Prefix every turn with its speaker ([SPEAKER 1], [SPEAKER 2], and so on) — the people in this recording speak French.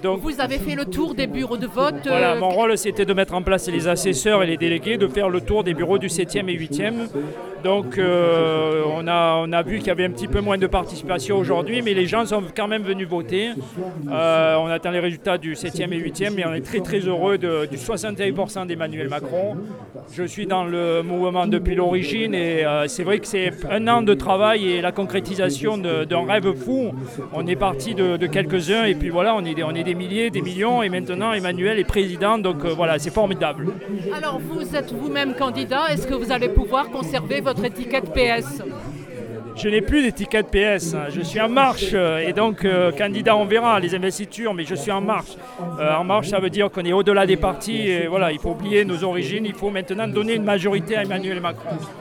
[SPEAKER 1] Donc,
[SPEAKER 2] Vous avez fait le tour des bureaux de vote.
[SPEAKER 1] voilà, mon rôle c'était de mettre en place les assesseurs et les délégués, de faire le tour des bureaux du 7e et 8e. Donc on a vu qu'il y avait un petit peu moins de participation aujourd'hui, mais les gens sont quand même venus voter. On attend les résultats du 7e et 8e, mais on est très très heureux du 61% d'Emmanuel Macron. Je suis dans le mouvement depuis l'origine et c'est vrai que c'est un an de travail et la concrétisation d'un rêve fou. On est parti de quelques-uns et puis voilà, on est des milliers, des millions et maintenant Emmanuel est président, donc voilà, c'est formidable.
[SPEAKER 2] Alors vous êtes vous-même candidat, est-ce que vous allez pouvoir conserver votre étiquette PS?
[SPEAKER 1] Je n'ai plus d'étiquette PS, je suis en marche et donc candidat on verra les investitures, mais je suis en marche. En marche ça veut dire qu'on est au-delà des partis et voilà, il faut oublier nos origines, il faut maintenant donner une majorité à Emmanuel Macron.